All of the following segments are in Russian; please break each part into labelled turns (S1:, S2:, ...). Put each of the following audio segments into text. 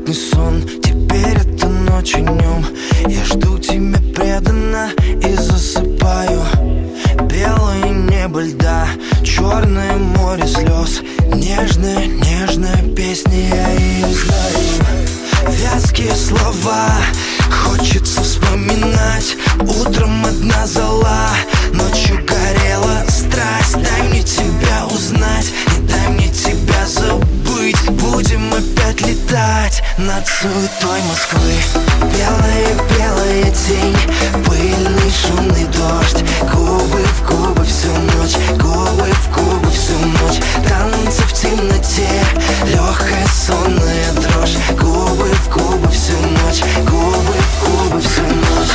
S1: бесповоротный сон. Теперь это ночь и днем. Я жду тебя преданно и засыпаю. Белое небо льда, черное море слез. Нежная, нежная песня, я ее знаю. Вязкие слова хочется вспоминать. Утром одна зола, ночью горела страсть. Дай мне тебя узнать, не дай мне тебя забыть. Будем опять летать над суетой Москвы. Белая-белая тень, пыльный шумный дождь. Губы в губы всю ночь, губы в губы всю ночь. Танцы в темноте, легкая сонная дрожь. Губы в губы всю ночь, губы в губы всю ночь.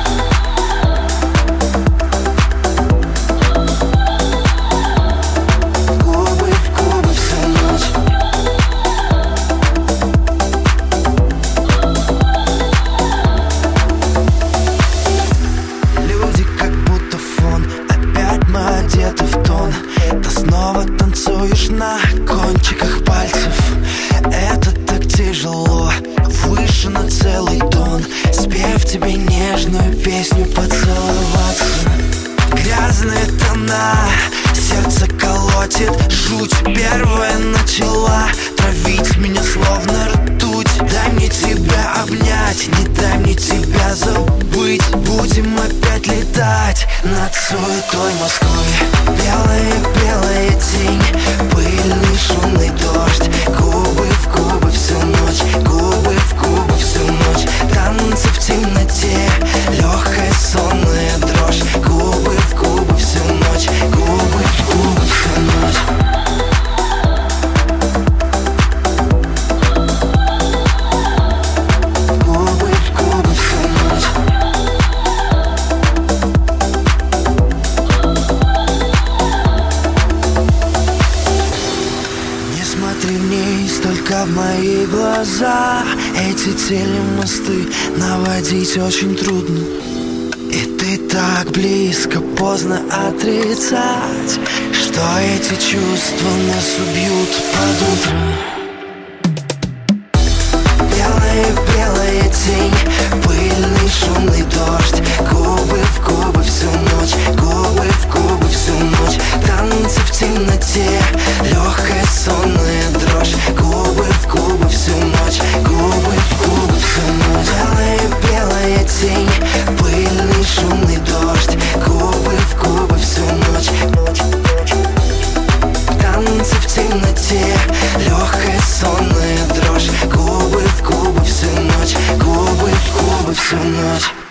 S1: Снова танцуешь на кончиках пальцев. Это так тяжело, выше на целый тон. Спев тебе нежную песню, поцеловаться. Грязные тона, сердце колотит жуть. Первая начала травить меня словно ртуть. Дай мне тебя обнять, не дай мне тебя забыть. Будем опять летать над суетой Москвы. Белая-белая тень, пыльный шумный дождь. Губы в губы всю ночь, губы в губы всю ночь. Танцы в темноте, легкая сонная дрожь. Губы в губы всю ночь, губы в губы всю ночь. Смотри вниз, только в мои глаза. Эти телемосты наводить очень трудно. И ты так близко, поздно отрицать, что эти чувства нас убьют под утро. Белая-белая тень, пыльный шумный дождь. Губы в губы всю ночь, губы в губы всю ночь. Танцы в темноте, легкая сонная дрожь. Губы в губы всю ночь, губы в губы всю ночь. Белая-белая тень, пыльный шумный дождь. Губы в губы всю ночь. Танцы в темноте, легкая сонная дрожь. Губы в губы всю ночь, губы в губы всю ночь.